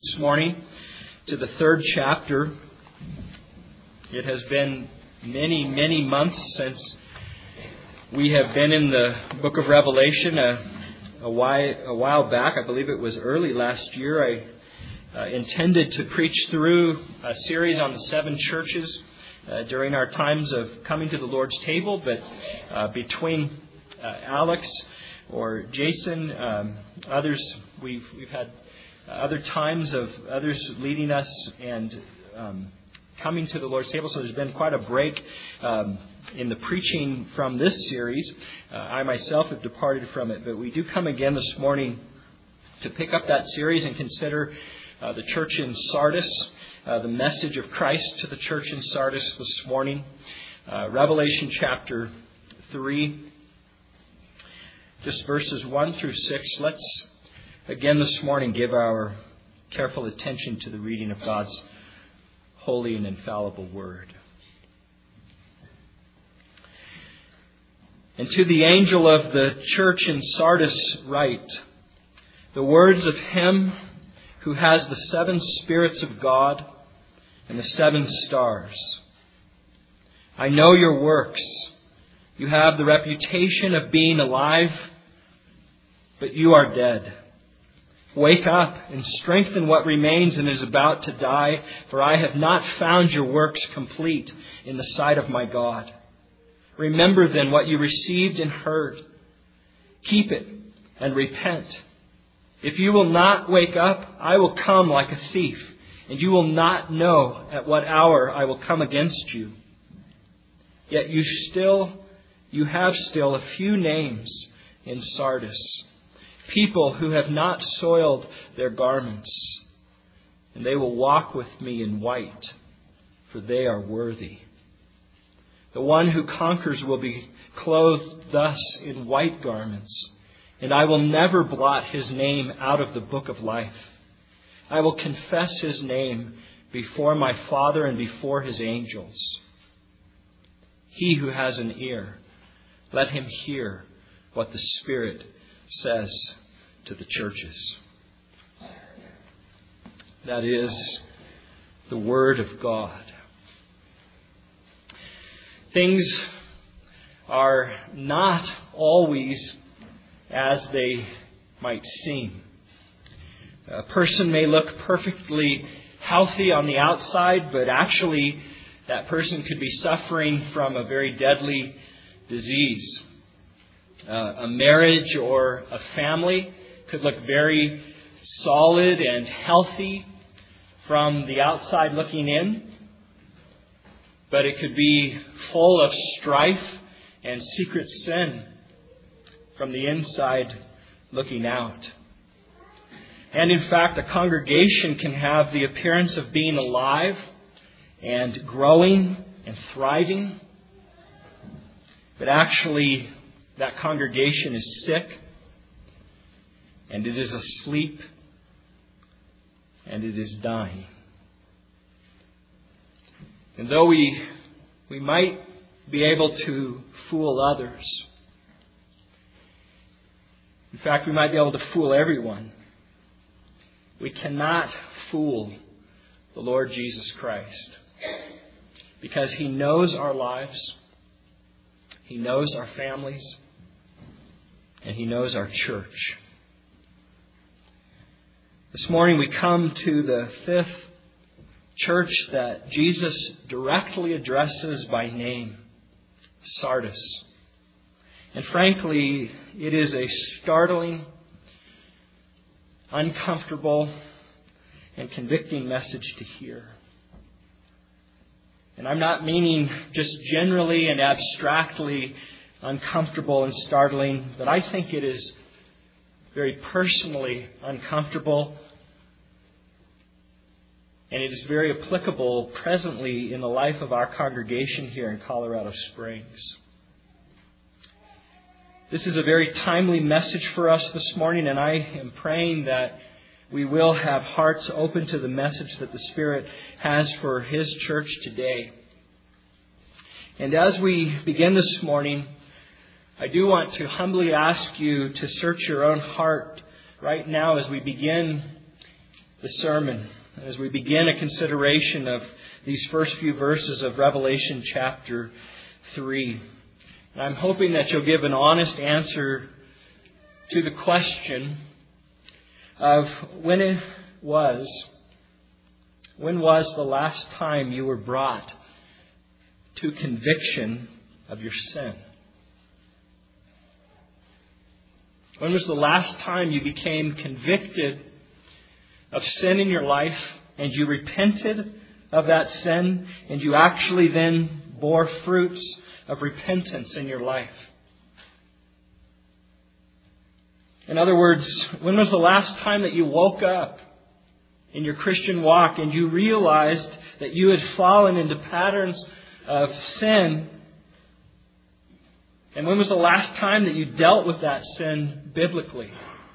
This morning to the third chapter. It has been many months since we have been in the book of Revelation. A while back, I believe it was early last year, I intended to preach through a series on the seven churches during our times of coming to the Lord's table, but between Alex or Jason, others, we've had other times of others leading us and coming to the Lord's table. So there's been quite a break in the preaching from this series. I myself have departed from it, but we do come again this morning to pick up that series and consider the church in Sardis, the message of Christ to the church in Sardis this morning. Revelation chapter 3, just verses 1 through 6. Let's again this morning give our careful attention to the reading of God's holy and infallible word. And to the angel of the church in Sardis write, the words of him who has the seven spirits of God and the seven stars. I know your works. You have the reputation of being alive, but you are dead. Wake up and strengthen what remains and is about to die, for I have not found your works complete in the sight of my God. Remember then what you received and heard. Keep it and repent. If you will not wake up, I will come like a thief, and you will not know at what hour I will come against you. Yet you have still a few names in Sardis, people who have not soiled their garments, and they will walk with me in white, for they are worthy. The one who conquers will be clothed thus in white garments, and I will never blot his name out of the book of life. I will confess his name before my Father and before his angels. He who has an ear, let him hear what the Spirit says to the churches. That is the Word of God. Things are not always as they might seem. A person may look perfectly healthy on the outside, but actually that person could be suffering from a very deadly disease. A marriage or a family could look very solid and healthy from the outside looking in, but it could be full of strife and secret sin from the inside looking out. And in fact, a congregation can have the appearance of being alive and growing and thriving, but actually that congregation is sick, and it is asleep, and it is dying. And though we might be able to fool others, in fact, we might be able to fool everyone, we cannot fool the Lord Jesus Christ, because He knows our lives, He knows our families, and He knows our church. This morning we come to the fifth church that Jesus directly addresses by name, Sardis. And frankly, it is a startling, uncomfortable, and convicting message to hear. And I'm not meaning just generally and abstractly uncomfortable and startling, but I think it is very personally uncomfortable, and it is very applicable presently in the life of our congregation here in Colorado Springs. This is a very timely message for us this morning, and I am praying that we will have hearts open to the message that the Spirit has for His church today. And as we begin this morning, I do want to humbly ask you to search your own heart right now as we begin the sermon as we begin a consideration of these first few verses of Revelation chapter 3. And I'm hoping that you'll give an honest answer to the question of when was the last time you were brought to conviction of your sin? When was the last time you became convicted of sin in your life and you repented of that sin and you actually then bore fruits of repentance in your life? In other words, when was the last time that you woke up in your Christian walk and you realized that you had fallen into patterns of sin? And when was the last time that you dealt with that sin biblically?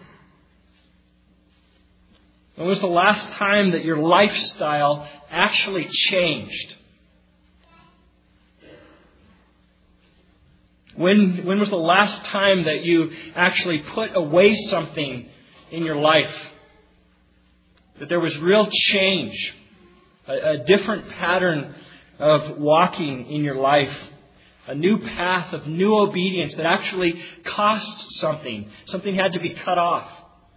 When was the last time that your lifestyle actually changed? When was the last time that you actually put away something in your life? That there was real change, a different pattern of walking in your life, a new path of new obedience that actually cost something. Something had to be cut off.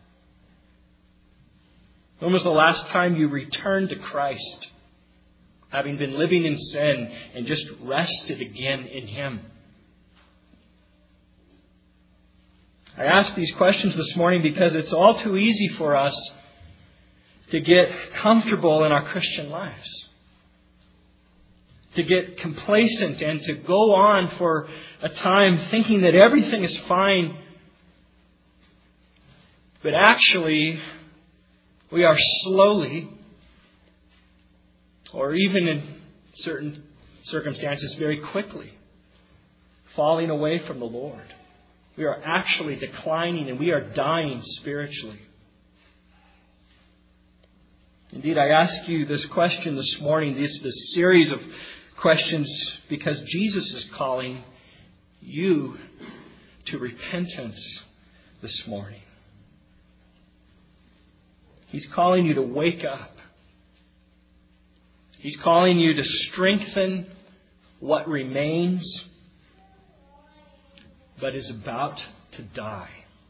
When was the last time you returned to Christ, having been living in sin, and just rested again in Him? I ask these questions this morning because it's all too easy for us to get comfortable in our Christian lives, to get complacent and to go on for a time thinking that everything is fine. But actually, we are slowly, or even in certain circumstances very quickly, falling away from the Lord. We are actually declining and we are dying spiritually. Indeed, I ask you this question this morning, this series of questions, because Jesus is calling you to repentance this morning. He's calling you to wake up. He's calling you to strengthen what remains but is about to die.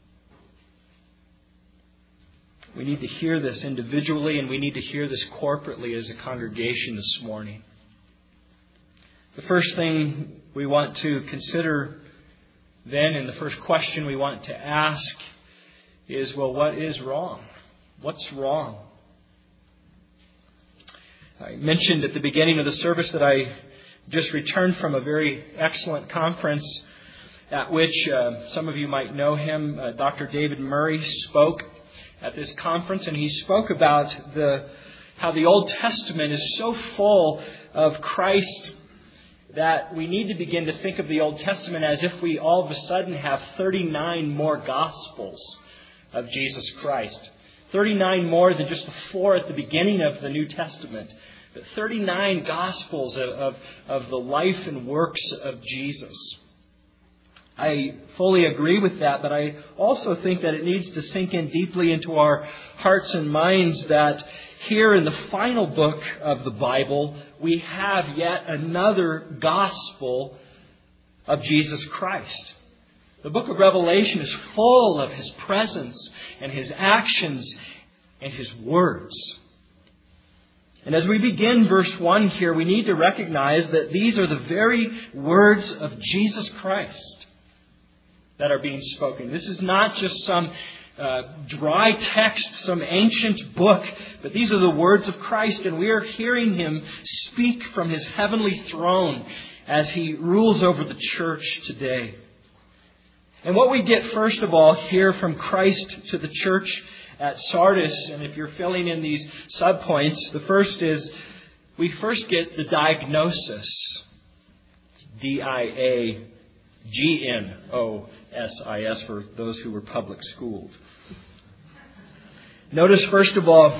We need to hear this individually, and we need to hear this corporately as a congregation this morning. The first thing we want to consider then, and the first question we want to ask is, well, what is wrong? What's wrong? I mentioned at the beginning of the service that I just returned from a very excellent conference at which some of you might know him. Dr. David Murray spoke at this conference, and he spoke about how the Old Testament is so full of Christ that we need to begin to think of the Old Testament as if we all of a sudden have 39 more Gospels of Jesus Christ. 39 more than just the 4 at the beginning of the New Testament. But 39 Gospels of the life and works of Jesus. I fully agree with that, but I also think that it needs to sink in deeply into our hearts and minds that here in the final book of the Bible, we have yet another gospel of Jesus Christ. The book of Revelation is full of His presence and His actions and His words. And as we begin verse 1 here, we need to recognize that these are the very words of Jesus Christ that are being spoken. This is not just some dry text, some ancient book, but these are the words of Christ, and we are hearing Him speak from His heavenly throne as He rules over the church today. And what we get first of all here from Christ to the church at Sardis, and if you're filling in these subpoints, the first is we first get the diagnosis. DIAGNOSIS for those who were public schooled. Notice first of all,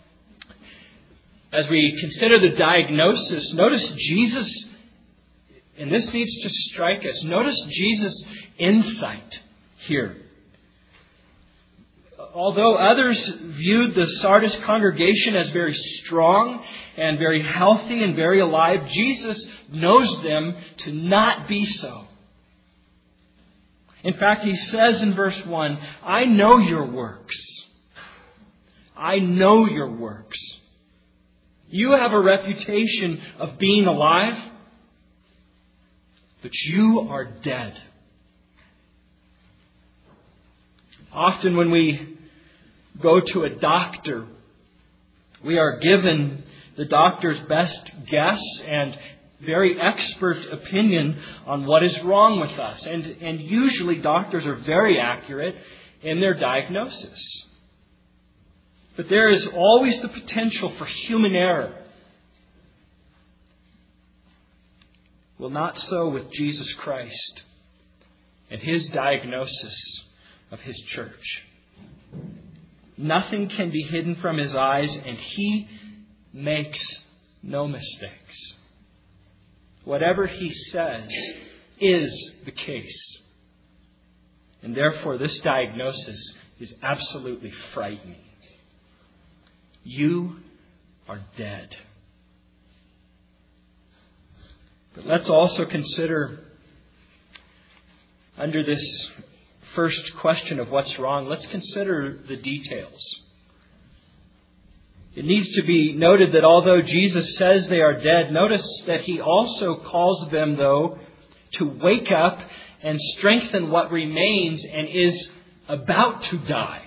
as we consider the diagnosis, notice Jesus, and this needs to strike us, notice Jesus' insight here. although others viewed the Sardis congregation as very strong and very healthy and very alive, Jesus knows them to not be so. In fact, He says in verse 1, I know your works. I know your works. You have a reputation of being alive, but you are dead. Often when we go to a doctor, we are given the doctor's best guess and very expert opinion on what is wrong with us. And usually doctors are very accurate in their diagnosis. But there is always the potential for human error. Well, not so with Jesus Christ and His diagnosis of His church. Nothing can be hidden from His eyes, and He makes no mistakes. Whatever He says is the case. And therefore, this diagnosis is absolutely frightening. You are dead. But let's also consider, under this first question of what's wrong, let's consider the details. It needs to be noted that although Jesus says they are dead, notice that He also calls them, though, to wake up and strengthen what remains and is about to die.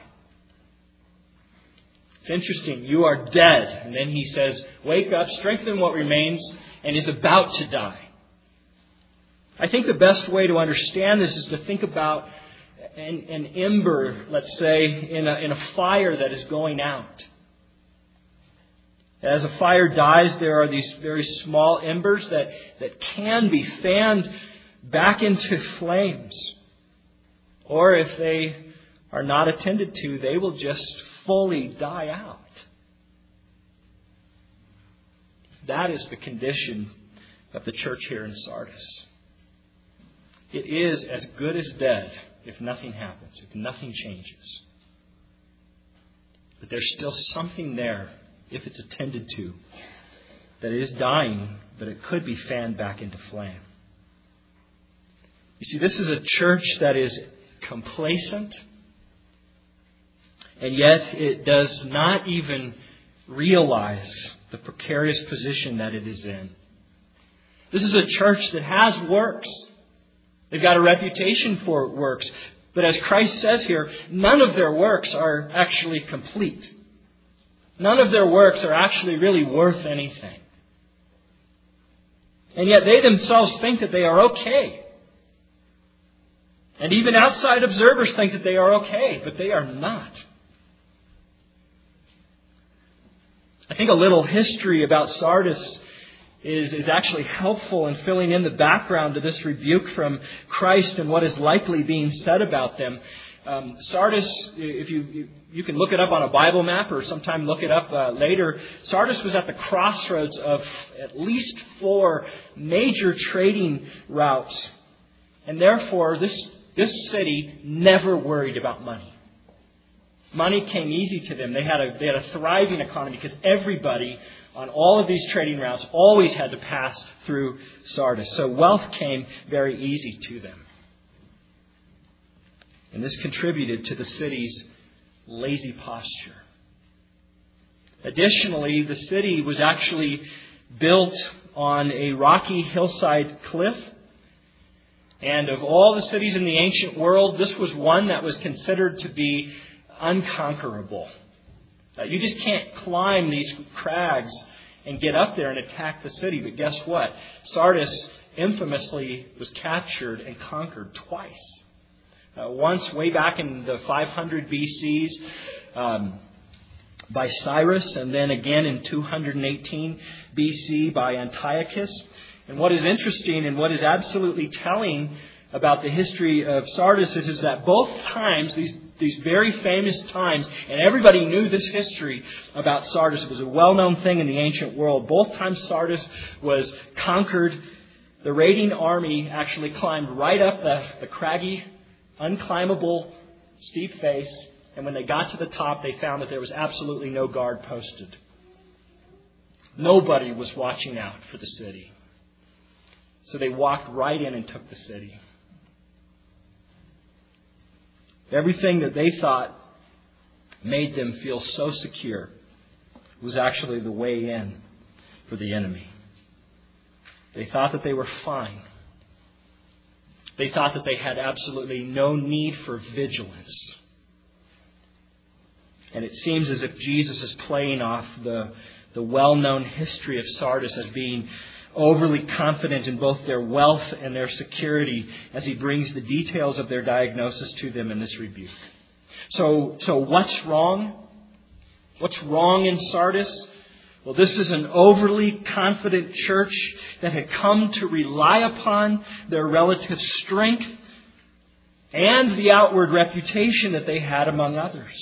It's interesting. You are dead. And then He says, wake up, strengthen what remains and is about to die. I think the best way to understand this is to think about an ember, let's say, in a fire that is going out. As a fire dies, there are these very small embers that can be fanned back into flames. Or if they are not attended to, they will just fully die out. That is the condition of the church here in Sardis. It is as good as dead if nothing happens, if nothing changes. But there's still something there, if it's attended to, that is dying, but it could be fanned back into flame. You see, this is a church that is complacent, and yet it does not even realize the precarious position that it is in. This is a church that has works. They've got a reputation for works. But as Christ says here, none of their works are actually complete. None of their works are actually really worth anything. And yet they themselves think that they are okay. And even outside observers think that they are okay, but they are not. I think a little history about Sardis is actually helpful in filling in the background to this rebuke from Christ and what is likely being said about them. Sardis, if you can look it up on a Bible map or sometime look it up later, Sardis was at the crossroads of at least 4 major trading routes. And therefore, this city never worried about money. Money came easy to them. They had a thriving economy because everybody on all of these trading routes always had to pass through Sardis. So wealth came very easy to them. And this contributed to the city's lazy posture. Additionally, the city was actually built on a rocky hillside cliff. And of all the cities in the ancient world, this was one that was considered to be unconquerable. You just can't climb these crags and get up there and attack the city. But guess what? Sardis infamously was captured and conquered twice. Once way back in the 500 BCs by Cyrus, and then again in 218 BC by Antiochus. And what is interesting and what is absolutely telling about the history of Sardis is that both times, these very famous times, and everybody knew this history about Sardis. It was a well-known thing in the ancient world. Both times Sardis was conquered, the raiding army actually climbed right up the craggy, unclimbable, steep face And when they got to the top, they found that there was absolutely no guard posted. Nobody was watching out for the city. So they walked right in and took the city. Everything that they thought made them feel so secure was actually the way in for the enemy. They thought that they were fine. They thought that they had absolutely no need for vigilance. And it seems as if Jesus is playing off the well-known history of Sardis as being overly confident in both their wealth and their security as he brings the details of their diagnosis to them in this rebuke. So what's wrong? What's wrong in Sardis? Well, this is an overly confident church that had come to rely upon their relative strength and the outward reputation that they had among others.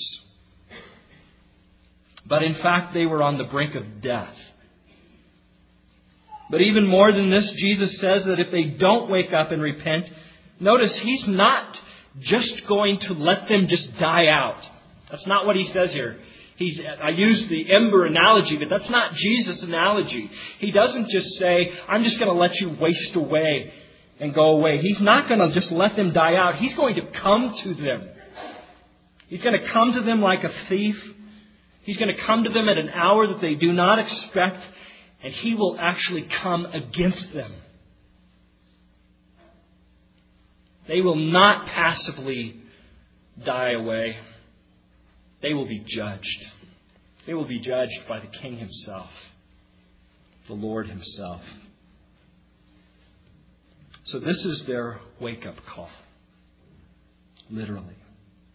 But in fact, they were on the brink of death. But even more than this, Jesus says that if they don't wake up and repent, notice He's not just going to let them just die out. That's not what He says here. I use the ember analogy, but that's not Jesus' analogy. He doesn't just say, I'm just going to let you waste away and go away. He's not going to just let them die out. He's going to come to them. He's going to come to them like a thief. He's going to come to them at an hour that they do not expect, and He will actually come against them. They will not passively die away. They will be judged. They will be judged by the King Himself, the Lord Himself. So this is their wake-up call, literally.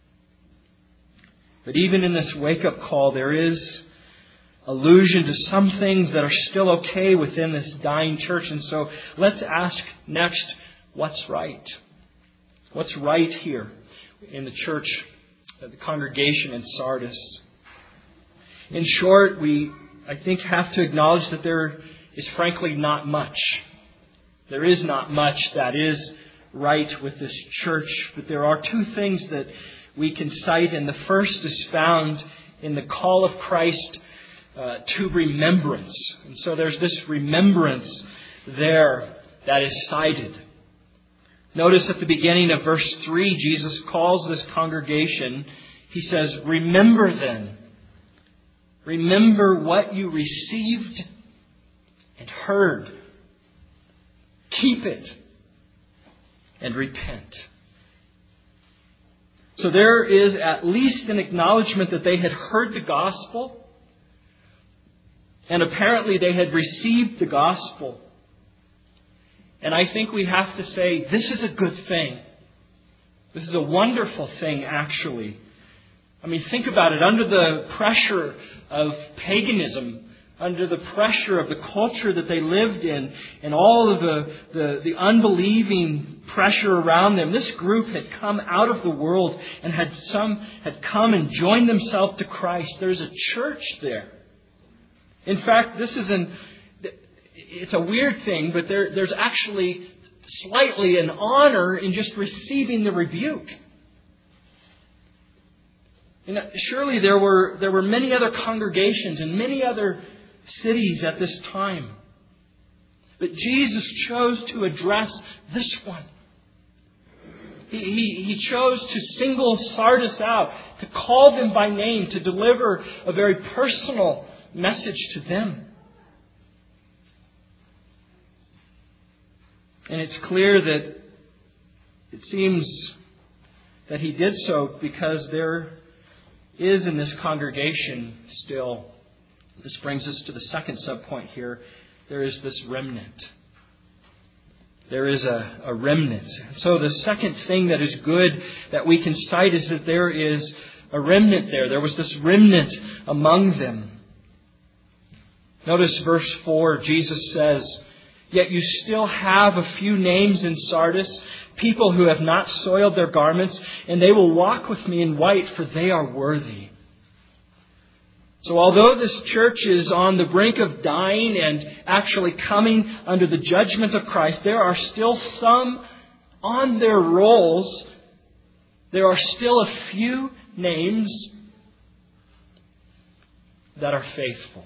But even in this wake-up call, there is allusion to some things that are still okay within this dying church. And so let's ask next, what's right? What's right here in the church, the congregation in Sardis? In short, I think, have to acknowledge that there is frankly not much. There is not much that is right with this church. But there are two things that we can cite. And the first is found in the call of Christ to remembrance. And so there's this remembrance there that is cited. Notice at the beginning of verse 3, Jesus calls this congregation. He says, remember then. Remember what you received and heard. Keep it and repent. So there is at least an acknowledgement that they had heard the gospel. And apparently they had received the gospel. And I think we have to say, this is a good thing. This is a wonderful thing, actually. I mean, think about it. Under the pressure of paganism, under the pressure of the culture that they lived in, and all of the unbelieving pressure around them, this group had come out of the world and had come and joined themselves to Christ. There's a church there. In fact, it's a weird thing, but there's actually slightly an honor in just receiving the rebuke. Surely there were many other congregations in many other cities at this time. But Jesus chose to address this one. He chose to single Sardis out, to call them by name, to deliver a very personal message to them. And it's clear that it seems that He did so because there is in this congregation still, this brings us to the second subpoint here, there is this remnant. There is a remnant. So the second thing that is good that we can cite is that there is a remnant there. There was this remnant among them. Notice verse 4, Jesus says, yet you still have a few names in Sardis, people who have not soiled their garments, and they will walk with me in white, for they are worthy. So although this church is on the brink of dying and actually coming under the judgment of Christ, there are still some on their rolls. There are still a few names that are faithful.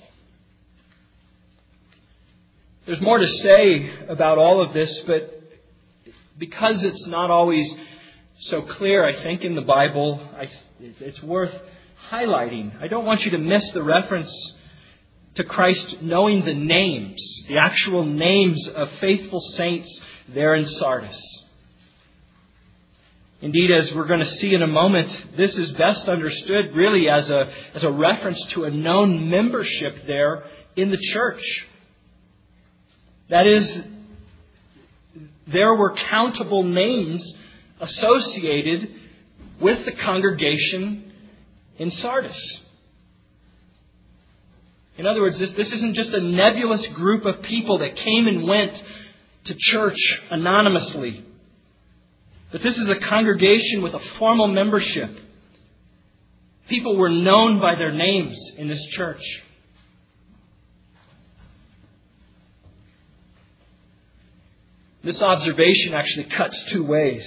There's more to say about all of this, but because it's not always so clear, I think, in the Bible, it's worth highlighting. I don't want you to miss the reference to Christ knowing the names, the actual names of faithful saints there in Sardis. Indeed, as we're going to see in a moment, this is best understood really as a reference to a known membership there in the church. That is, there were countable names associated with the congregation in Sardis. In other words, this isn't just a nebulous group of people that came and went to church anonymously. But this is a congregation with a formal membership. People were known by their names in this church. This observation actually cuts two ways.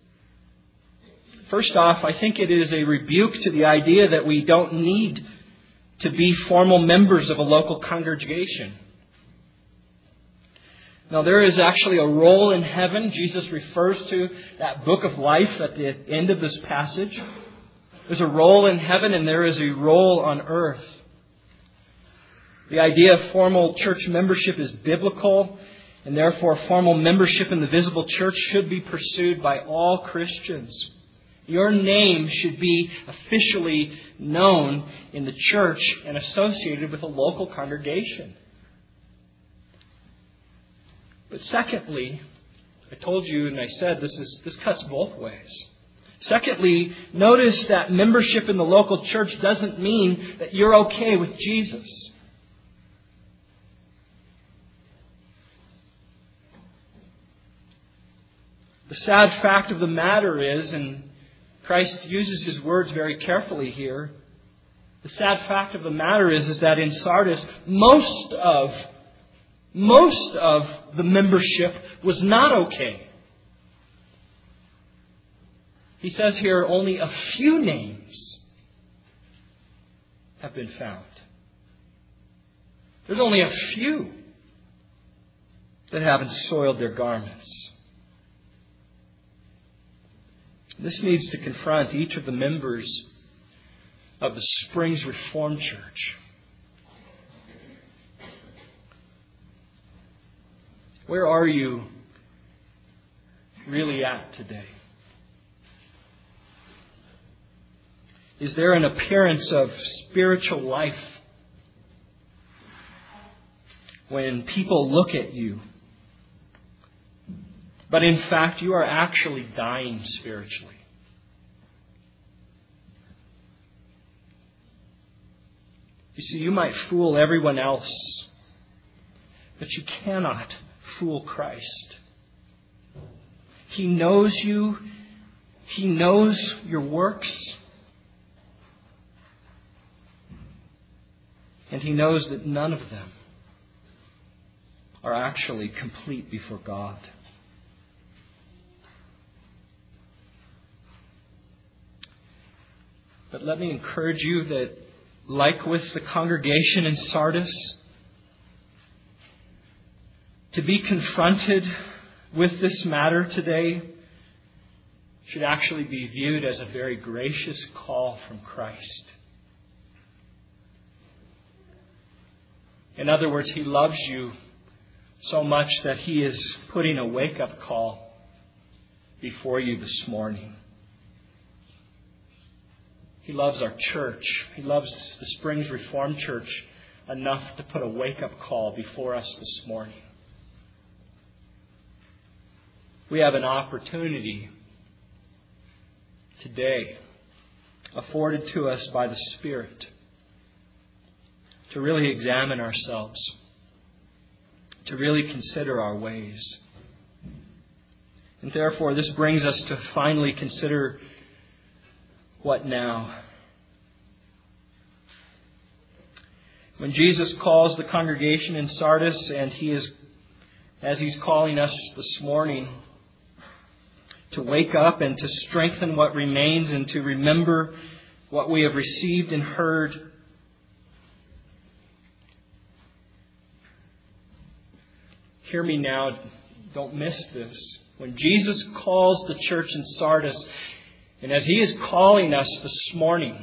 First off, I think it is a rebuke to the idea that we don't need to be formal members of a local congregation. Now, there is actually a role in heaven. Jesus refers to that book of life at the end of this passage. There's a role in heaven and there is a role on earth. The idea of formal church membership is biblical, and therefore formal membership in the visible church should be pursued by all Christians. Your name should be officially known in the church and associated with a local congregation. But secondly, I told you and I said this cuts both ways. Secondly, notice that membership in the local church doesn't mean that you're okay with Jesus. The sad fact of the matter is, and Christ uses his words very carefully here, the sad fact of the matter is that in Sardis, most of the membership was not okay. He says here only a few names have been found. There's only a few that haven't soiled their garments. This needs to confront each of the members of the Springs Reformed Church. Where are you really at today? Is there an appearance of spiritual life when people look at you, but in fact you are actually dying spiritually? You see, you might fool everyone else, but you cannot fool Christ. He knows you. He knows your works. And He knows that none of them are actually complete before God. But let me encourage you that, like with the congregation in Sardis, to be confronted with this matter today should actually be viewed as a very gracious call from Christ. In other words, He loves you so much that He is putting a wake-up call before you this morning. He loves our church. He loves the Springs Reformed Church enough to put a wake-up call before us this morning. We have an opportunity today afforded to us by the Spirit to really examine ourselves, to really consider our ways. And therefore, this brings us to finally consider what now? When Jesus calls the congregation in Sardis, and He is, as He's calling us this morning, to wake up and to strengthen what remains and to remember what we have received and heard. Hear me now. Don't miss this. When Jesus calls the church in Sardis, and as He is calling us this morning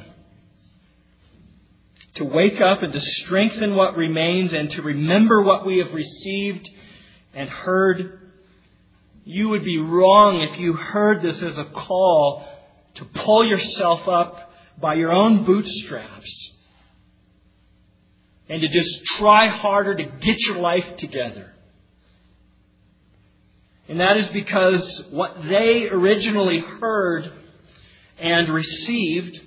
to wake up and to strengthen what remains and to remember what we have received and heard, you would be wrong if you heard this as a call to pull yourself up by your own bootstraps and to just try harder to get your life together. And that is because what they originally heard and received,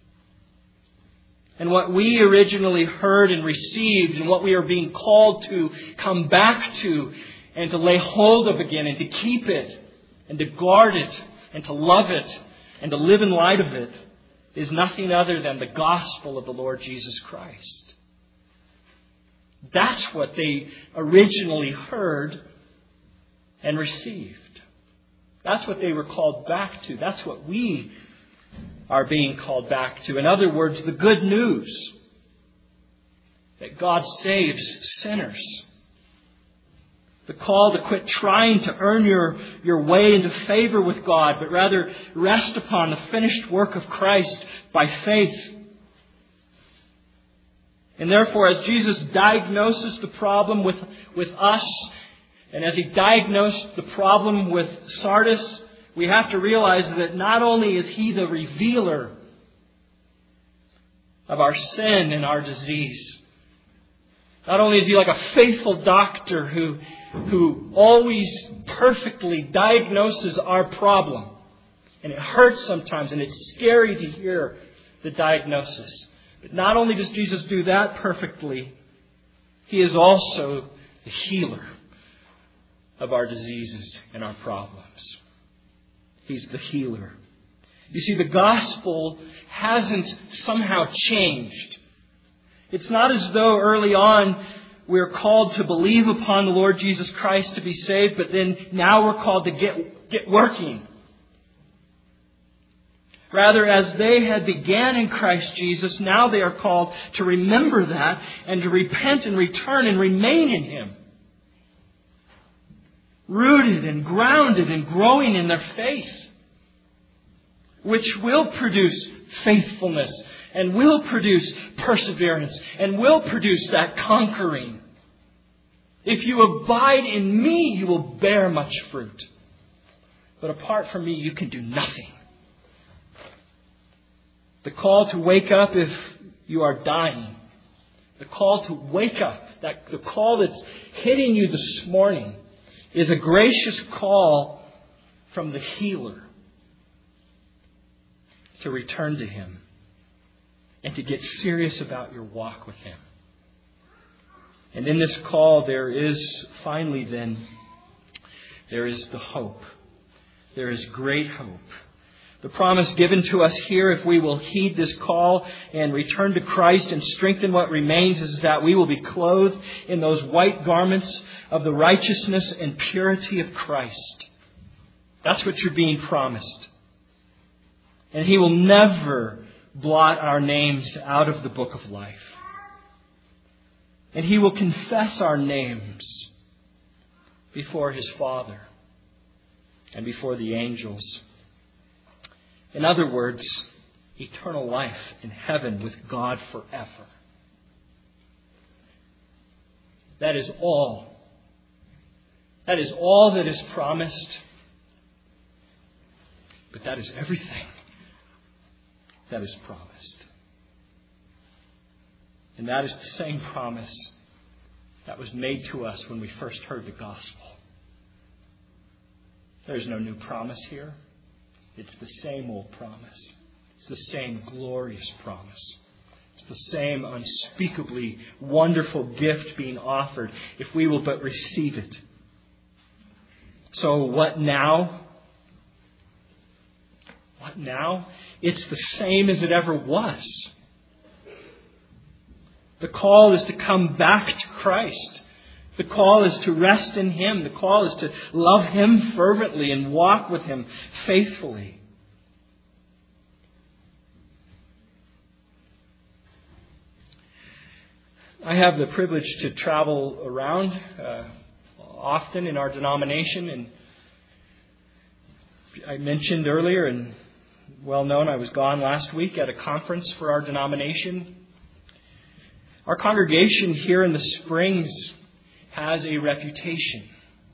and what we originally heard and received, and what we are being called to come back to and to lay hold of again and to keep it and to guard it and to love it and to live in light of it, is nothing other than the gospel of the Lord Jesus Christ. That's what they originally heard and received. That's what they were called back to. That's what we are being called back to. In other words, the good news that God saves sinners. The call to quit trying to earn your way into favor with God, but rather rest upon the finished work of Christ by faith. And therefore, as Jesus diagnoses the problem with us, and as He diagnosed the problem with Sardis, we have to realize that not only is He the revealer of our sin and our disease, not only is He like a faithful doctor who always perfectly diagnoses our problem, and it hurts sometimes and it's scary to hear the diagnosis. But not only does Jesus do that perfectly, He is also the healer of our diseases and our problems. He's the healer. You see, the gospel hasn't somehow changed. It's not as though early on we're called to believe upon the Lord Jesus Christ to be saved, but then now we're called to get working. Rather, as they had began in Christ Jesus, now they are called to remember that and to repent and return and remain in Him. Rooted and grounded and growing in their faith, which will produce faithfulness and will produce perseverance and will produce that conquering. If you abide in me, you will bear much fruit. But apart from me, you can do nothing. The call to wake up if you are dying. The call to wake up, the call that's hitting you this morning, is a gracious call from the healer to return to Him and to get serious about your walk with Him. And in this call there is the hope. There is great hope. The promise given to us here, if we will heed this call and return to Christ and strengthen what remains, is that we will be clothed in those white garments of the righteousness and purity of Christ. That's what you're being promised. And He will never blot our names out of the book of life. And He will confess our names before His Father and before the angels. In other words, eternal life in heaven with God forever. That is all. That is all that is promised. But that is everything that is promised. And that is the same promise that was made to us when we first heard the gospel. There's no new promise here. It's the same old promise. It's the same glorious promise. It's the same unspeakably wonderful gift being offered if we will but receive it. So what now? What now? It's the same as it ever was. The call is to come back to Christ. The call is to rest in Him. The call is to love Him fervently and walk with Him faithfully. I have the privilege to travel around often in our denomination, and I mentioned earlier and well known I was gone last week at a conference for our denomination. Our congregation here in the Springs has a reputation.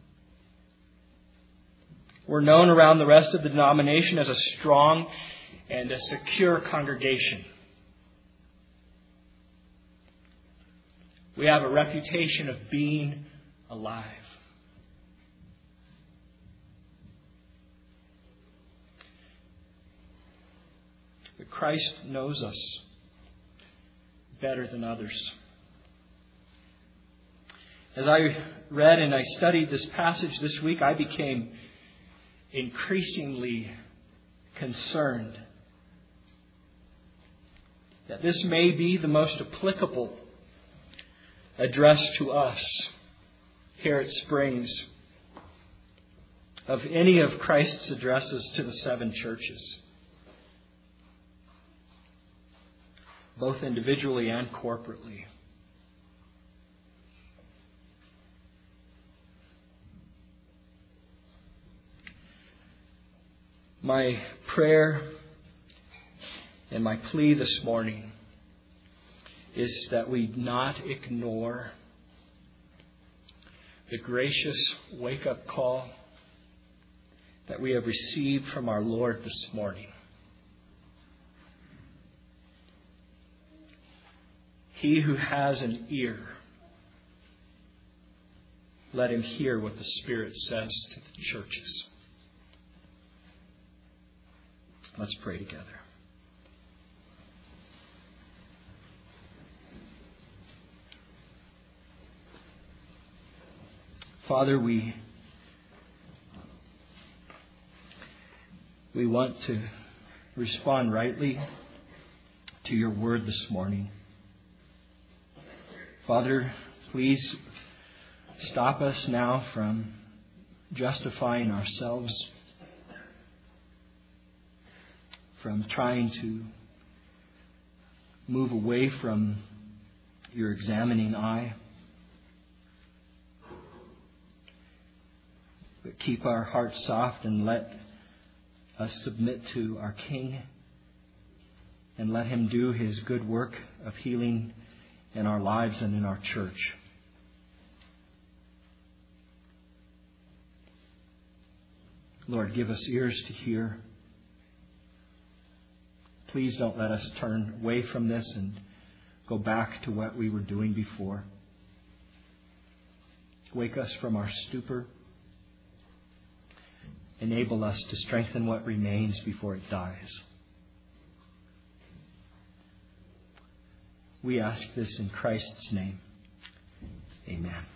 We're known around the rest of the denomination as a strong and a secure congregation. We have a reputation of being alive. But Christ knows us better than others. As I read and I studied this passage this week, I became increasingly concerned that this may be the most applicable address to us here at Springs of any of Christ's addresses to the 7 churches, both individually and corporately. My prayer and my plea this morning is that we not ignore the gracious wake-up call that we have received from our Lord this morning. He who has an ear, let him hear what the Spirit says to the churches. Let's pray together. Father, we want to respond rightly to your word this morning. Father, please stop us now from justifying ourselves, from trying to move away from your examining eye. But keep our hearts soft and let us submit to our King and let him do his good work of healing in our lives and in our church. Lord, give us ears to hear. Please don't let us turn away from this and go back to what we were doing before. Wake us from our stupor. Enable us to strengthen what remains before it dies. We ask this in Christ's name. Amen.